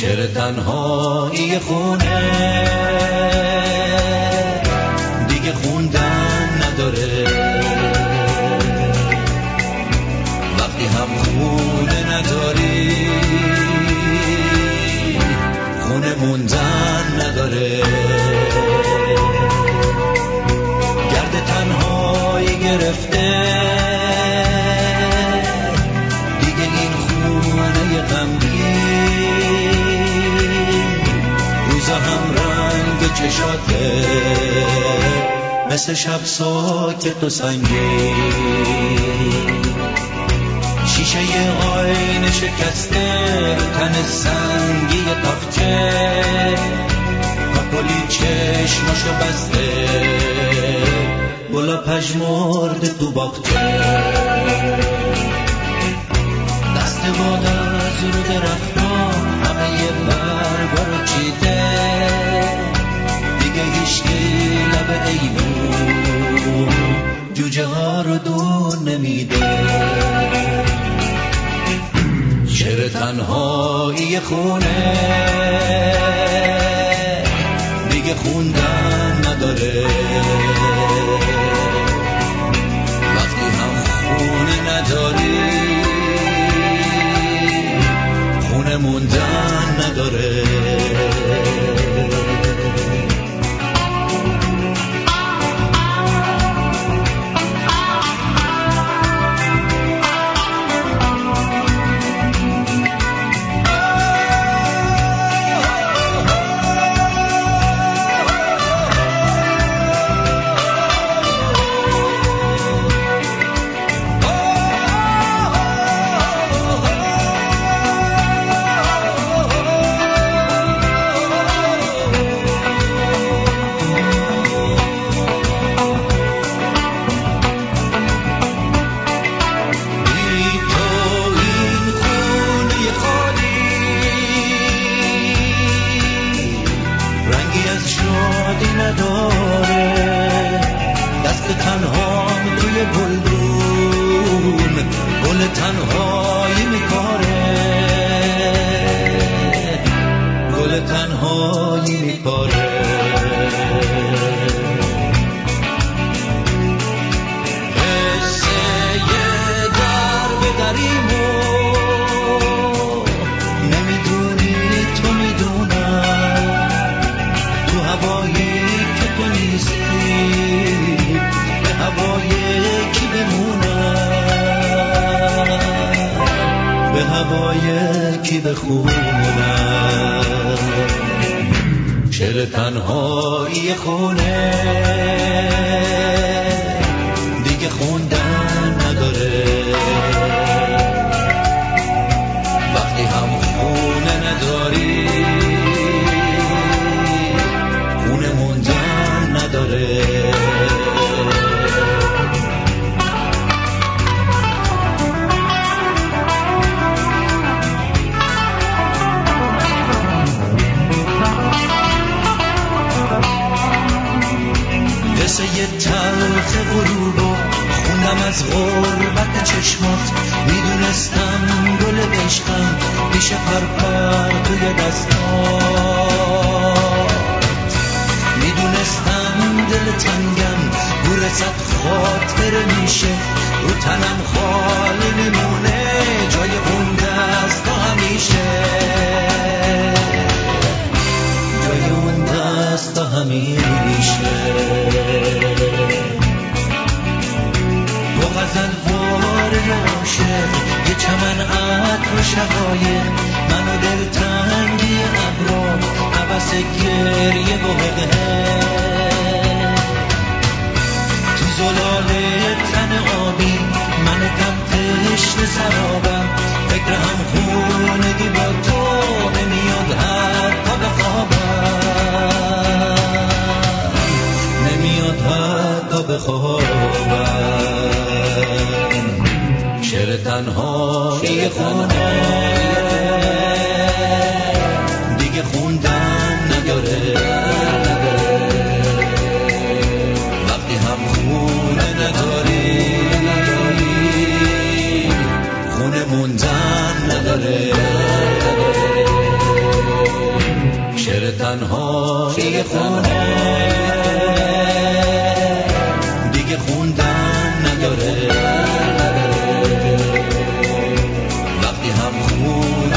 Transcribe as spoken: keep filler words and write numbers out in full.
شعر تنهایی خونه دیگه خوندن نداره، وقتی هم خونه نداری خونه موندن نداره. گرد تنهایی گرفته دیگه این خونه غمگین، روزا هم رنگ چشاته مثل شب ساکت و سنگین، شیشه آینه شکسته تن سنگی تاخچه، کاپولی چشماشو بسته گلا پژمرده تو باغچه، دست باد از رو درختا همه برگا رو چیده، دیگه هیچکی لب ایوون جوجه ها رو دون نمیده. شعر تنهایی خونه دیگه خوندن نداره، وقتی هم خونه نداری خونه موندن نداره. شعر تنهایی خونه دیگه خوندن نداره، وقتی هم خونه نداری خونه موندن نداره. قصه یه تلخ غروبو خوندم از غربت چشمات، میدونستم گل عشقم میشه پرپر توی دستات، میدونستم دل تنگم گور صد خاطره میشه، رو تنم خالی میمونه جای اون دستا همیشه، جای اون دستا همیشه. با غزل وار عاشق یه چمن عطر و شقایق، من و دلتنگی ابرا عبس گریه و حقه، تو زلال تن آبی من کم تشنه سرابم، فکر هم خونگی با تو نمیاد حتی بخوابم، نمیاد حتی بخوابم. شعر تنهایی خونه دیگه خوندن نداره، وقتی هم خونه نداری خونه موندن نداره. شعر تنهایی خونه دیگه خوندن نداره وقتی هم خونه